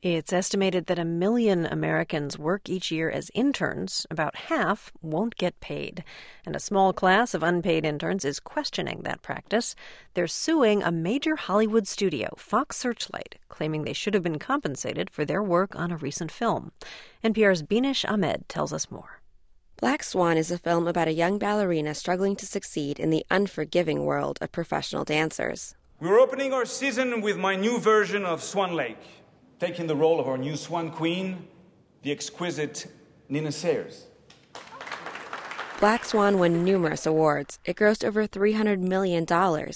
It's estimated that 1 million Americans work each year as interns. About half won't get paid. And a small class of unpaid interns is questioning that practice. They're suing a major Hollywood studio, Fox Searchlight, claiming they should have been compensated for their work on a recent film. NPR's Binish Ahmed tells us more. Black Swan is a film about a young ballerina struggling to succeed in the unforgiving world of professional dancers. We're opening our season with my new version of Swan Lake, taking the role of our new Swan Queen, the exquisite Nina Sayers. Black Swan won numerous awards. It grossed over $300 million.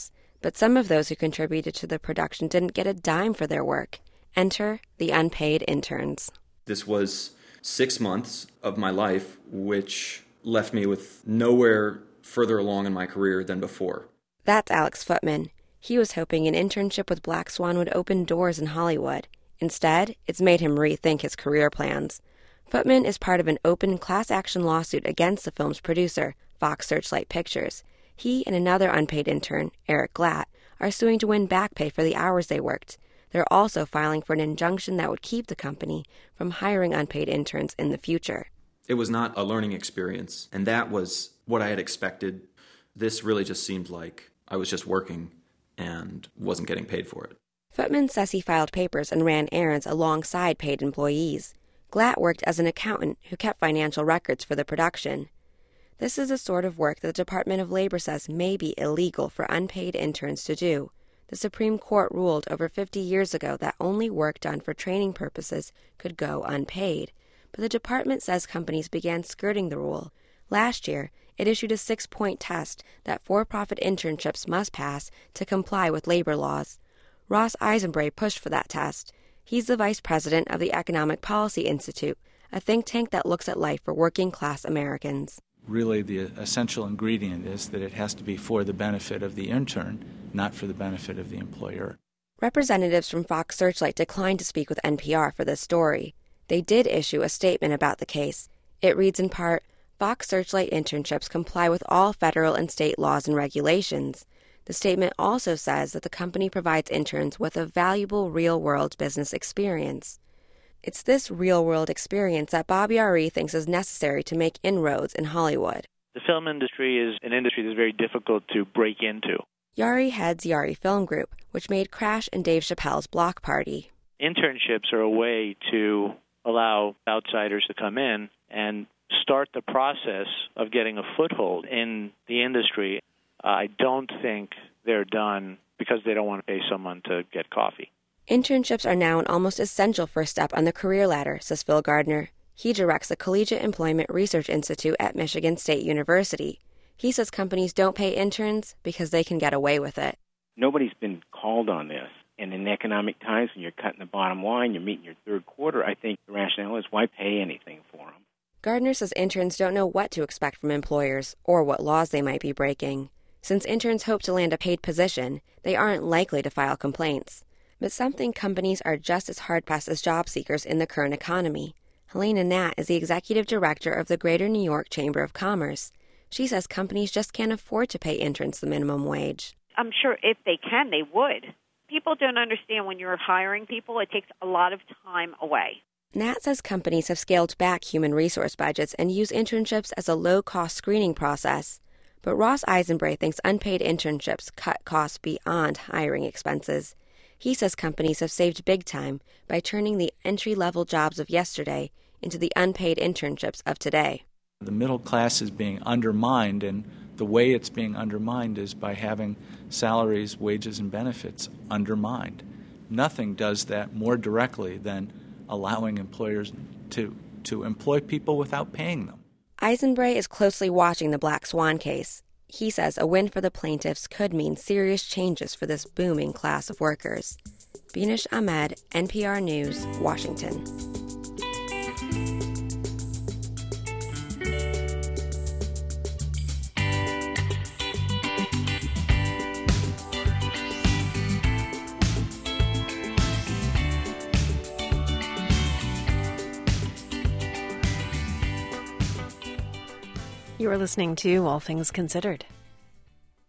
But some of those who contributed to the production didn't get a dime for their work. Enter the unpaid interns. This was 6 months of my life, which left me with nowhere further along in my career than before. That's Alex Footman. He was hoping an internship with Black Swan would open doors in Hollywood. Instead, it's made him rethink his career plans. Footman is part of an open class-action lawsuit against the film's producer, Fox Searchlight Pictures. He and another unpaid intern, Eric Glatt, are suing to win back pay for the hours they worked. They're also filing for an injunction that would keep the company from hiring unpaid interns in the future. It was not a learning experience, and that was what I had expected. This really just seemed like I was just working and wasn't getting paid for it. Footman says he filed papers and ran errands alongside paid employees. Glatt worked as an accountant who kept financial records for the production. This is the sort of work that the Department of Labor says may be illegal for unpaid interns to do. The Supreme Court ruled over 50 years ago that only work done for training purposes could go unpaid. But the department says companies began skirting the rule. Last year, it issued a 6-point test that for-profit internships must pass to comply with labor laws. Ross Eisenbray pushed for that test. He's the vice president of the Economic Policy Institute, a think tank that looks at life for working-class Americans. Really, the essential ingredient is that it has to be for the benefit of the intern, not for the benefit of the employer. Representatives from Fox Searchlight declined to speak with NPR for this story. They did issue a statement about the case. It reads in part, Fox Searchlight internships comply with all federal and state laws and regulations. The statement also says that the company provides interns with a valuable real-world business experience. It's this real-world experience that Bob Yari thinks is necessary to make inroads in Hollywood. The film industry is an industry that's very difficult to break into. Yari heads Yari Film Group, which made Crash and Dave Chappelle's Block Party. Internships are a way to allow outsiders to come in and start the process of getting a foothold in the industry. I don't think they're done because they don't want to pay someone to get coffee. Internships are now an almost essential first step on the career ladder, says Phil Gardner. He directs the Collegiate Employment Research Institute at Michigan State University. He says companies don't pay interns because they can get away with it. Nobody's been called on this. And in economic times, when you're cutting the bottom line, you're meeting your third quarter, I think the rationale is why pay anything for them? Gardner says interns don't know what to expect from employers or what laws they might be breaking. Since interns hope to land a paid position, they aren't likely to file complaints. But some think companies are just as hard-pressed as job seekers in the current economy. Helena Nat is the executive director of the Greater New York Chamber of Commerce. She says companies just can't afford to pay interns the minimum wage. I'm sure if they can, they would. People don't understand when you're hiring people, it takes a lot of time away. Nat says companies have scaled back human resource budgets and use internships as a low-cost screening process. But Ross Eisenbray thinks unpaid internships cut costs beyond hiring expenses. He says companies have saved big time by turning the entry-level jobs of yesterday into the unpaid internships of today. The middle class is being undermined, and the way it's being undermined is by having salaries, wages, and benefits undermined. Nothing does that more directly than allowing employers to employ people without paying them. Eisenbray is closely watching the Black Swan case. He says a win for the plaintiffs could mean serious changes for this booming class of workers. Binish Ahmed, NPR News, Washington. You are listening to All Things Considered.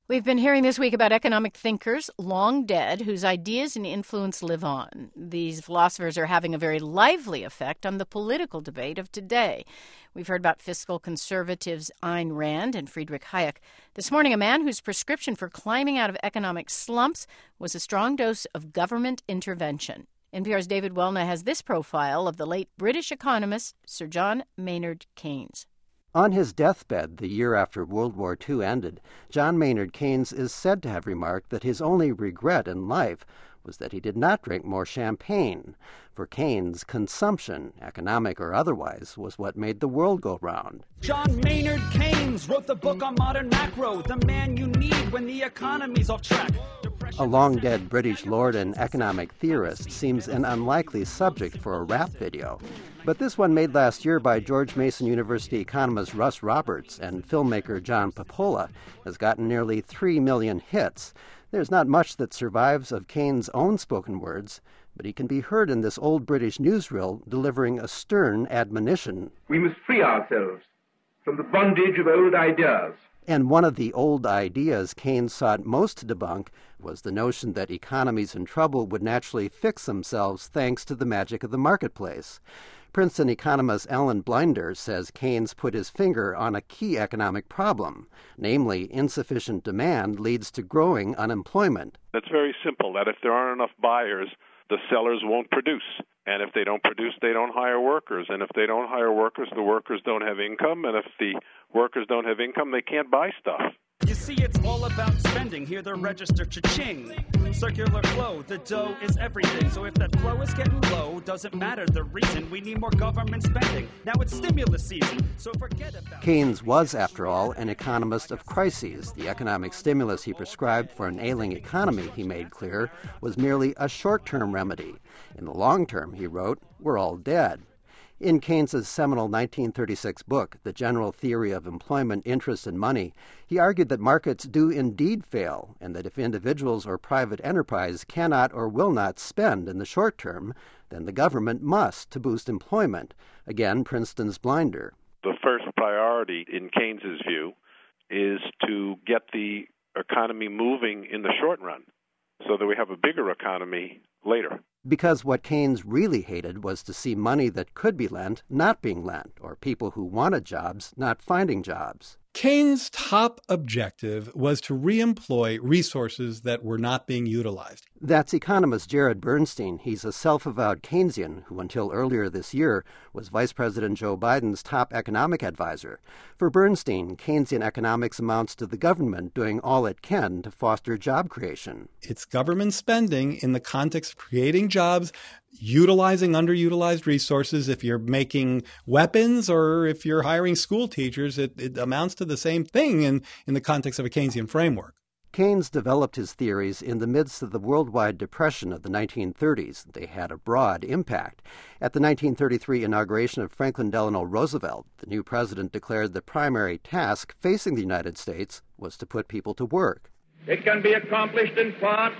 We've been hearing this week about economic thinkers long dead whose ideas and influence live on. These philosophers are having a very lively effect on the political debate of today. We've heard about fiscal conservatives Ayn Rand and Friedrich Hayek. This morning, a man whose prescription for climbing out of economic slumps was a strong dose of government intervention. NPR's David Welna has this profile of the late British economist Sir John Maynard Keynes. On his deathbed the year after World War II ended, John Maynard Keynes is said to have remarked that his only regret in life was that he did not drink more champagne. For Keynes, consumption, economic or otherwise, was what made the world go round. John Maynard Keynes wrote the book on modern macro, the man you need when the economy's off track. A long-dead British lord and economic theorist seems an unlikely subject for a rap video. But this one made last year by George Mason University economist Russ Roberts and filmmaker John Papola has gotten nearly 3 million hits. There's not much that survives of Keynes' own spoken words, but he can be heard in this old British newsreel delivering a stern admonition. We must free ourselves from the bondage of old ideas. And one of the old ideas Keynes sought most to debunk was the notion that economies in trouble would naturally fix themselves thanks to the magic of the marketplace. Princeton economist Alan Blinder says Keynes put his finger on a key economic problem, namely insufficient demand leads to growing unemployment. It's very simple, that if there aren't enough buyers, the sellers won't produce. And if they don't produce, they don't hire workers. And if they don't hire workers, the workers don't have income. And if the workers don't have income, they can't buy stuff. You see, it's all about spending. Hear the register cha-ching. Circular flow, the dough is everything. So if that flow is getting low, doesn't matter the reason. We need more government spending. Now it's stimulus season, so forget about it. Keynes was, after all, an economist of crises. The economic stimulus he prescribed for an ailing economy, he made clear, was merely a short-term remedy. In the long term, he wrote, we're all dead. In Keynes's seminal 1936 book, The General Theory of Employment, Interest, and Money, he argued that markets do indeed fail, and that if individuals or private enterprise cannot or will not spend in the short term, then the government must to boost employment. Again, Princeton's Blinder. The first priority, in Keynes's view, is to get the economy moving in the short run so that we have a bigger economy later. Because what Keynes really hated was to see money that could be lent not being lent, or people who wanted jobs not finding jobs. Keynes' top objective was to reemploy resources that were not being utilized. That's economist Jared Bernstein. He's a self-avowed Keynesian who until earlier this year was Vice President Joe Biden's top economic advisor. For Bernstein, Keynesian economics amounts to the government doing all it can to foster job creation. It's government spending in the context of creating jobs, utilizing underutilized resources. If you're making weapons or if you're hiring school teachers, it amounts to the same thing in the context of a Keynesian framework. Keynes developed his theories in the midst of the worldwide depression of the 1930s. They had a broad impact. At the 1933 inauguration of Franklin Delano Roosevelt, the new president declared the primary task facing the United States was to put people to work. It can be accomplished in part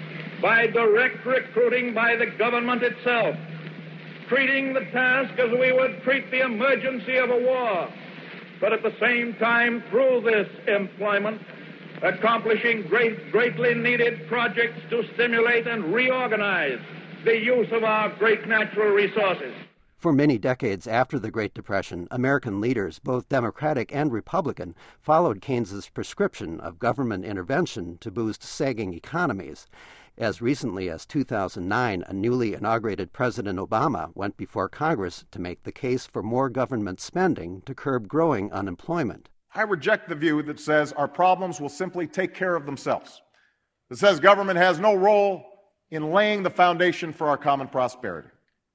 by direct recruiting by the government itself, treating the task as we would treat the emergency of a war, but at the same time, through this employment, accomplishing greatly needed projects to stimulate and reorganize the use of our great natural resources. For many decades after the Great Depression, American leaders, both Democratic and Republican, followed Keynes's prescription of government intervention to boost sagging economies. As recently as 2009, a newly inaugurated President Obama went before Congress to make the case for more government spending to curb growing unemployment. I reject the view that says our problems will simply take care of themselves, that says government has no role in laying the foundation for our common prosperity.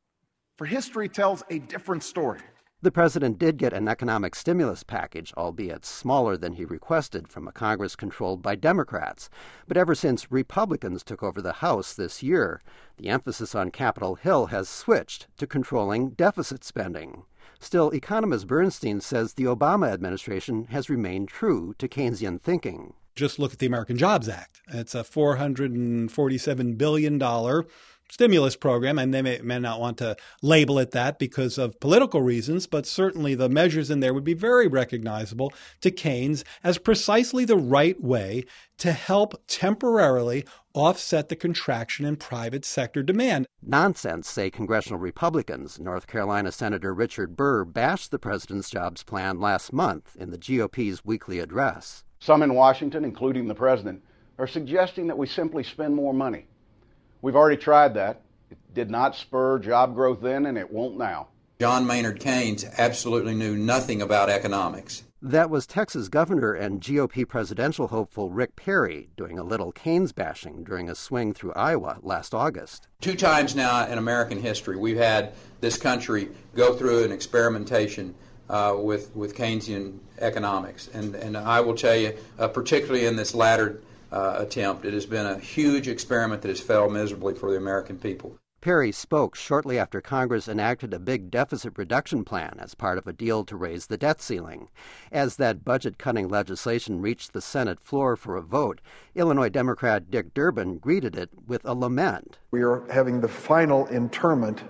For history tells a different story. The president did get an economic stimulus package, albeit smaller than he requested, from a Congress controlled by Democrats. But ever since Republicans took over the House this year, the emphasis on Capitol Hill has switched to controlling deficit spending. Still, economist Bernstein says the Obama administration has remained true to Keynesian thinking. Just look at the American Jobs Act. It's a $447 billion stimulus program, and they may not want to label it that because of political reasons, but certainly the measures in there would be very recognizable to Keynes as precisely the right way to help temporarily offset the contraction in private sector demand. Nonsense, say congressional Republicans. North Carolina Senator Richard Burr bashed the president's jobs plan last month in the GOP's weekly address. Some in Washington, including the president, are suggesting that we simply spend more money. We've already tried that. It did not spur job growth then, and it won't now. John Maynard Keynes absolutely knew nothing about economics. That was Texas governor and GOP presidential hopeful Rick Perry doing a little Keynes bashing during a swing through Iowa last August. 2 times now in American history, we've had this country go through an experimentation with Keynesian economics. And I will tell you, particularly in this latter attempt, it has been a huge experiment that has failed miserably for the American people. Perry spoke shortly after Congress enacted a big deficit reduction plan as part of a deal to raise the debt ceiling. As that budget-cutting legislation reached the Senate floor for a vote, Illinois Democrat Dick Durbin greeted it with a lament. We are having the final interment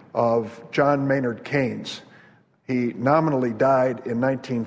of John Maynard Keynes. He nominally died in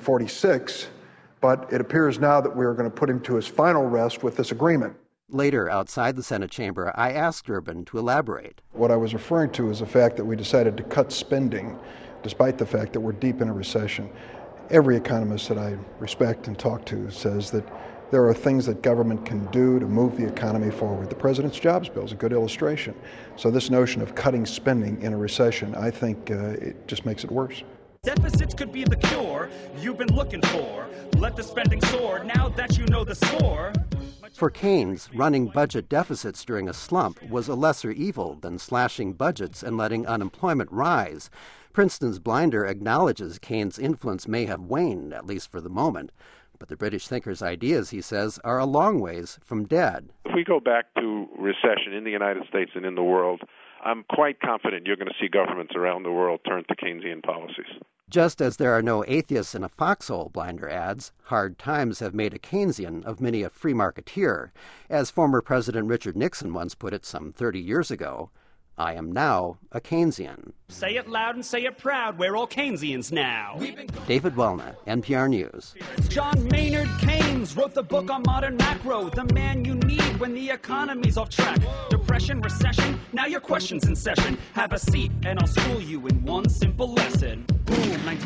1946, but it appears now that we are going to put him to his final rest with this agreement. Later, outside the Senate chamber, I asked Durbin to elaborate. What I was referring to is the fact that we decided to cut spending, despite the fact that we're deep in a recession. Every economist that I respect and talk to says that there are things that government can do to move the economy forward. The President's Jobs Bill is a good illustration. So this notion of cutting spending in a recession, I think it just makes it worse. Deficits could be the cure you've been looking for. Let the spending soar now that you know the score. For Keynes, running budget deficits during a slump was a lesser evil than slashing budgets and letting unemployment rise. Princeton's Blinder acknowledges Keynes' influence may have waned, at least for the moment. But the British thinker's ideas, he says, are a long ways from dead. If we go back to recession in the United States and in the world, I'm quite confident you're going to see governments around the world turn to Keynesian policies. Just as there are no atheists in a foxhole, Blinder adds, hard times have made a Keynesian of many a free marketeer. As former President Richard Nixon once put it some 30 years ago, I am now a Keynesian. Say it loud and say it proud, we're all Keynesians now. David Wellnut, NPR News. John Maynard Keynes wrote the book on modern macro, the man you need when the economy's off track. Depression, recession, now your question's in session. Have a seat and I'll school you in one simple lesson. Boom,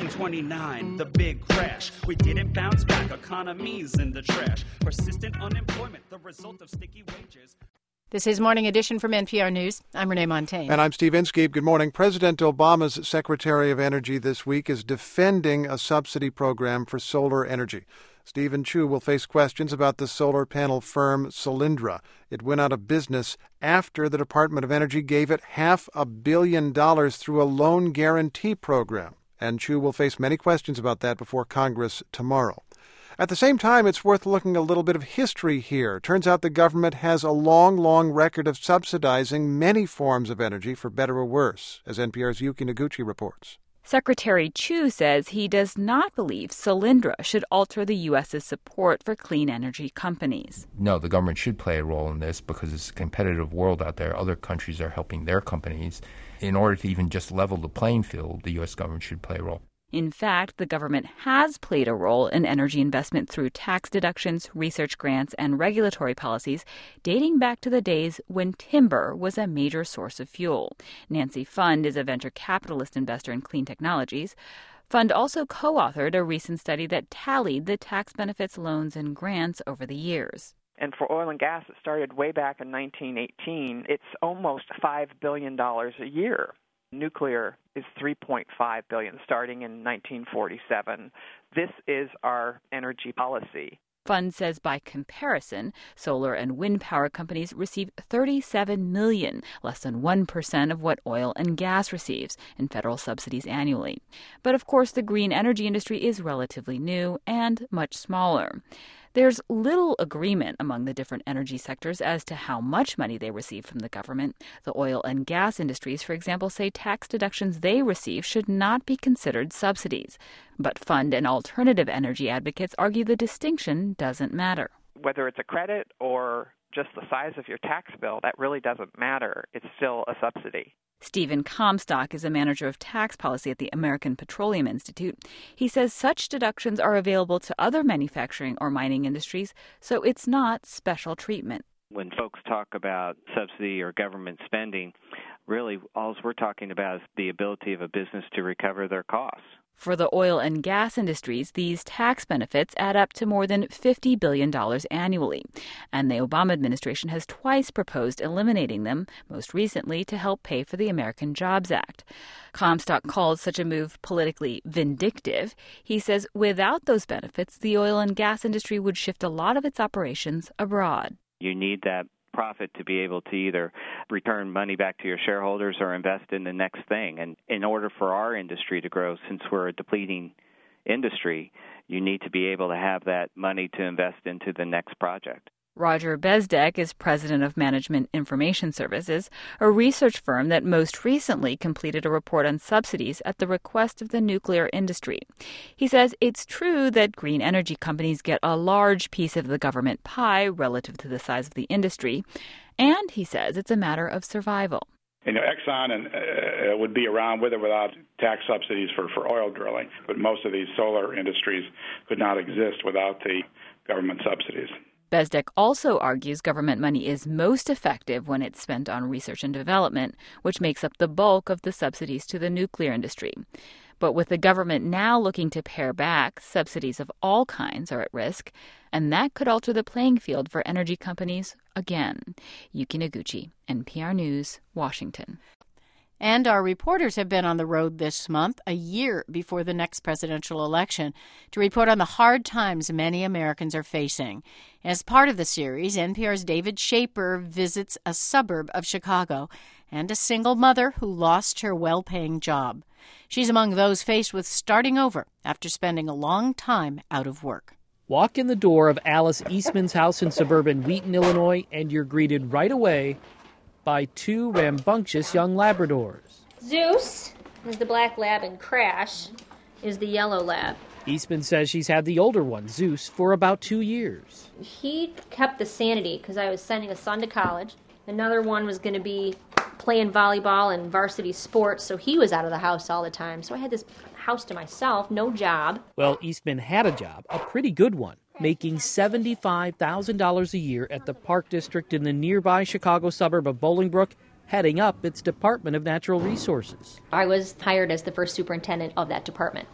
1929, the big crash. We didn't bounce back, economy's in the trash. Persistent unemployment, the result of sticky wages. This is Morning Edition from NPR News. I'm Renee Montagne. And I'm Steve Inskeep. Good morning. President Obama's Secretary of Energy this week is defending a subsidy program for solar energy. Stephen Chu will face questions about the solar panel firm Solyndra. It went out of business after the Department of Energy gave it $500 million through a loan guarantee program. And Chu will face many questions about that before Congress tomorrow. At the same time, it's worth looking a little bit of history here. Turns out the government has a long record of subsidizing many forms of energy, for better or worse, as NPR's Yuki Noguchi reports. Secretary Chu says he does not believe Solyndra should alter the U.S.'s support for clean energy companies. No, the government should play a role in this because it's a competitive world out there. Other countries are helping their companies. In order to even just level the playing field, the U.S. government should play a role. In fact, the government has played a role in energy investment through tax deductions, research grants, and regulatory policies dating back to the days when timber was a major source of fuel. Nancy Fund is a venture capitalist investor in clean technologies. Fund also co-authored a recent study that tallied the tax benefits, loans, and grants over the years. And for oil and gas, it started way back in 1918. It's almost $5 billion a year. Nuclear is $3.5 billion, starting in 1947. This is our energy policy. Fund says by comparison, solar and wind power companies receive $37 million, less than 1% of what oil and gas receives in federal subsidies annually. But of course, the green energy industry is relatively new and much smaller. There's little agreement among the different energy sectors as to how much money they receive from the government. The oil and gas industries, for example, say tax deductions they receive should not be considered subsidies. But Fund and alternative energy advocates argue the distinction doesn't matter. Whether it's a credit or just the size of your tax bill, that really doesn't matter. It's still a subsidy. Stephen Comstock is a manager of tax policy at the American Petroleum Institute. He says such deductions are available to other manufacturing or mining industries, so it's not special treatment. When folks talk about subsidy or government spending, really all we're talking about is the ability of a business to recover their costs. For the oil and gas industries, these tax benefits add up to more than $50 billion annually. And the Obama administration has twice proposed eliminating them, most recently to help pay for the American Jobs Act. Comstock calls such a move politically vindictive. He says without those benefits, the oil and gas industry would shift a lot of its operations abroad. You need that profit to be able to either return money back to your shareholders or invest in the next thing. And in order for our industry to grow, since we're a depleting industry, you need to be able to have that money to invest into the next project. Roger Bezdek is president of Management Information Services, a research firm that most recently completed a report on subsidies at the request of the nuclear industry. He says it's true that green energy companies get a large piece of the government pie relative to the size of the industry, and he says it's a matter of survival. Exxon would be around with or without tax subsidies for oil drilling, but most of these solar industries could not exist without the government subsidies. Bezdek also argues government money is most effective when it's spent on research and development, which makes up the bulk of the subsidies to the nuclear industry. But with the government now looking to pare back, subsidies of all kinds are at risk, and that could alter the playing field for energy companies again. Yuki Noguchi, NPR News, Washington. And our reporters have been on the road this month, a year before the next presidential election, to report on the hard times many Americans are facing. As part of the series, NPR's David Schaper visits a suburb of Chicago and a single mother who lost her well-paying job. She's among those faced with starting over after spending a long time out of work. Walk in the door of Alice Eastman's house in suburban Wheaton, Illinois, and you're greeted right away by two rambunctious young Labradors. Zeus is the black lab and Crash is the yellow lab. Eastman says she's had the older one, Zeus, for about 2 years. He kept the sanity because I was sending a son to college. Another one was going to be playing volleyball and varsity sports, so he was out of the house all the time. So I had this house to myself, no job. Well, Eastman had a job, a pretty good one, making $75,000 a year at the Park District in the nearby Chicago suburb of Bolingbrook, heading up its Department of Natural Resources. I was hired as the first superintendent of that department.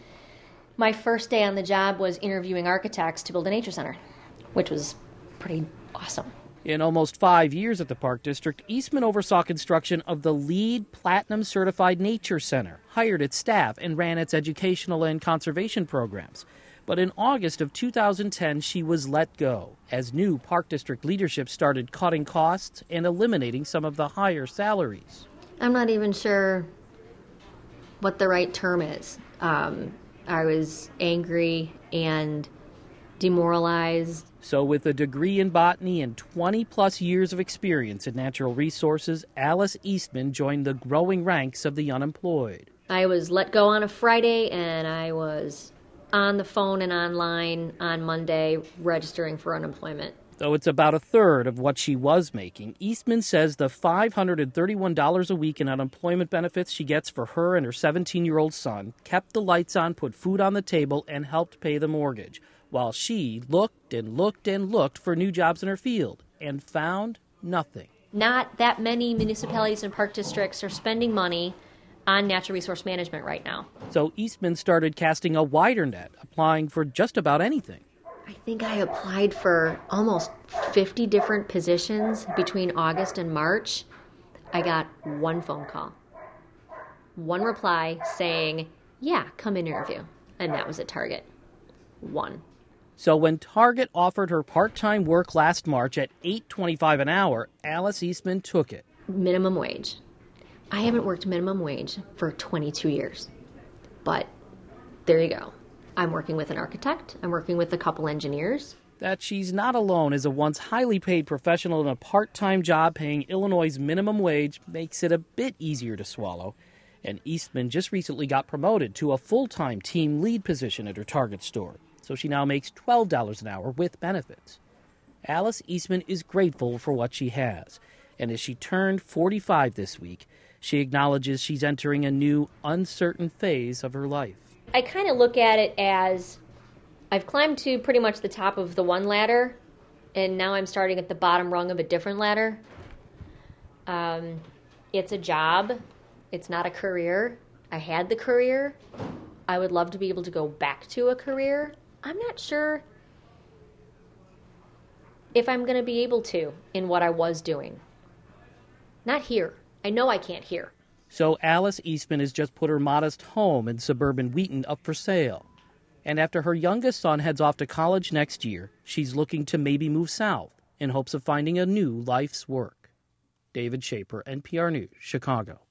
My first day on the job was interviewing architects to build a nature center, which was pretty awesome. In almost 5 years at the Park District, Eastman oversaw construction of the LEED Platinum-certified Nature Center, hired its staff, and ran its educational and conservation programs. But in August of 2010, she was let go as new Park District leadership started cutting costs and eliminating some of the higher salaries. I'm not even sure what the right term is. I was angry and demoralized. So with a degree in botany and 20-plus years of experience in natural resources, Alice Eastman joined the growing ranks of the unemployed. I was let go on a Friday, and I was on the phone and online on Monday registering for unemployment. Though it's about a third of what she was making, Eastman says the $531 a week in unemployment benefits she gets for her and her 17-year-old son kept the lights on, put food on the table, and helped pay the mortgage, while she looked and looked and looked for new jobs in her field and found nothing. Not that many municipalities and park districts are spending money on natural resource management right now. So Eastman started casting a wider net, applying for just about anything. I think I applied for almost 50 different positions between August and March. I got one phone call, one reply saying, yeah, come interview. And that was at Target. One. So when Target offered her part-time work last March at $8.25 an hour, Alice Eastman took it. Minimum wage. I haven't worked minimum wage for 22 years. But there you go. I'm working with an architect. I'm working with a couple engineers. That she's not alone as a once highly paid professional in a part-time job paying Illinois' minimum wage makes it a bit easier to swallow. And Eastman just recently got promoted to a full-time team lead position at her Target store. So she now makes $12 an hour with benefits. Alice Eastman is grateful for what she has, and as she turned 45 this week, she acknowledges she's entering a new, uncertain phase of her life. I kind of look at it as I've climbed to pretty much the top of the one ladder, and now I'm starting at the bottom rung of a different ladder. It's a job. It's not a career. I had the career. I would love to be able to go back to a career. I'm not sure if I'm going to be able to in what I was doing. Not here. I know I can't here. So Alice Eastman has just put her modest home in suburban Wheaton up for sale. And after her youngest son heads off to college next year, she's looking to maybe move south in hopes of finding a new life's work. David Schaper, NPR News, Chicago.